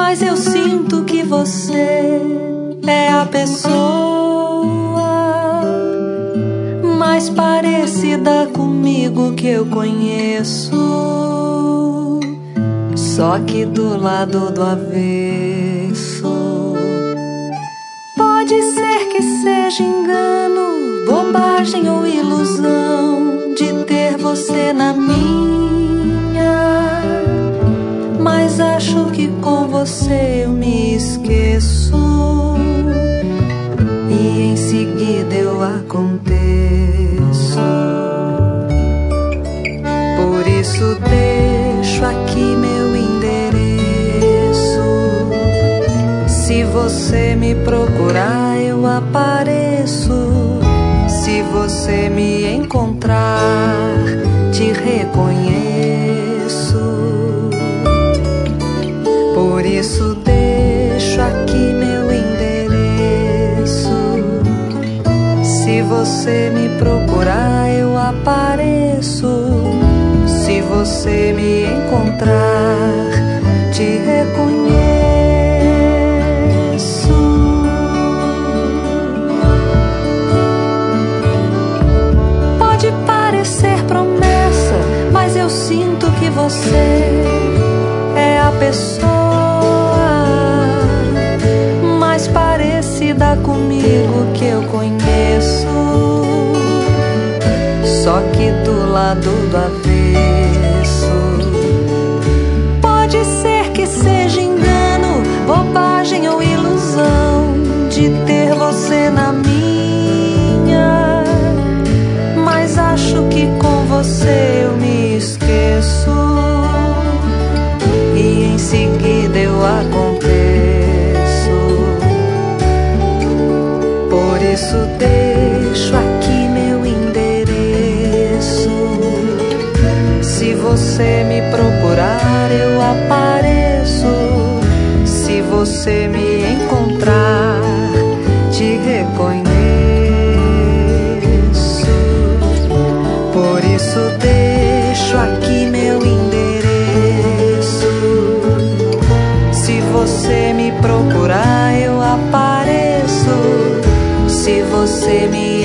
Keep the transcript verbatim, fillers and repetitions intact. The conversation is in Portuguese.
mas eu sinto que você é a pessoa mais parecida comigo que eu conheço. Só que do lado do avesso. Pode ser que seja engano, bobagem ou ilusão de ter você na minha, mas acho que com você eu me esqueço e em seguida eu aconteço. Por isso deixo aqui meu endereço. Se você me procurar eu apareço. Se você me encontrar te reconheço. Por isso deixo aqui meu endereço. Se você me procurar eu apareço. Se você me encontrar te reconheço. Pode parecer promessa, mas eu sinto que você é a pessoa mais parecida comigo que eu conheço. Só que do lado do avesso. Pode ser que seja engano, bobagem ou ilusão de ter você na minha, mas acho que com você eu me esqueço e em seguida eu aconteço. Por isso deixo aqui meu endereço. Se você me procurar eu apareço. Se você me encontrar te reconheço. Por isso deixo aqui meu endereço. Se você me procurar eu apareço. Se você me